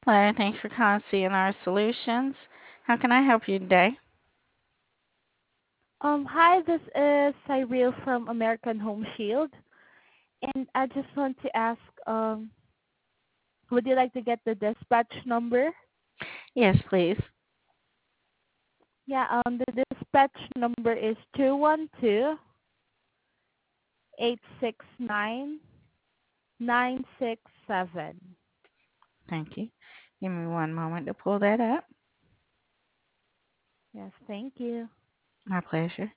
Hello, thanks for calling CNR Solutions. How can I help you today? Hi, this is Cyril from American Home Shield, and I just want to ask, would you like to get the dispatch number? Yes, please. Yeah, the dispatch number is 212-869-967. Thank you. Give me one moment to pull that up. Yes, thank you. My pleasure.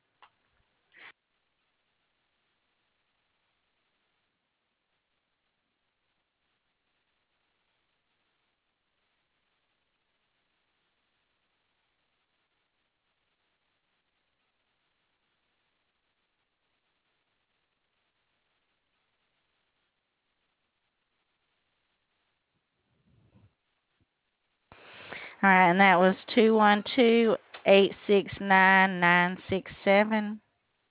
All right, and that was 212-869-967.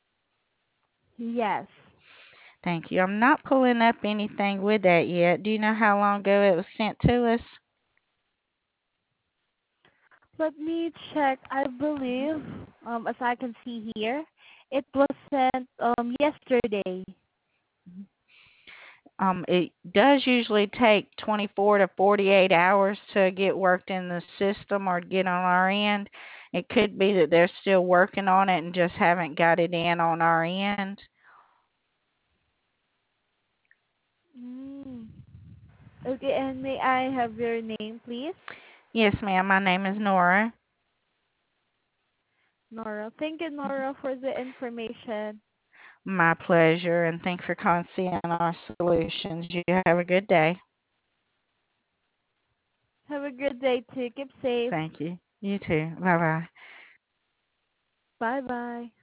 Yes. Thank you. I'm not pulling up anything with that yet. Do you know how long ago it was sent to us? Let me check. I believe, as I can see here, it was sent yesterday. It does usually take 24 to 48 hours to get worked in the system or get on our end. It could be that they're still working on it and just haven't got it in on our end. Mm. Okay, and may I have your name, please? Yes, ma'am. My name is Nora. Nora. Thank you, Nora, for the information. My pleasure, and thanks for calling CNR Solutions. You have a good day. Have a good day too. Keep safe. Thank you. You too. Bye bye. Bye bye.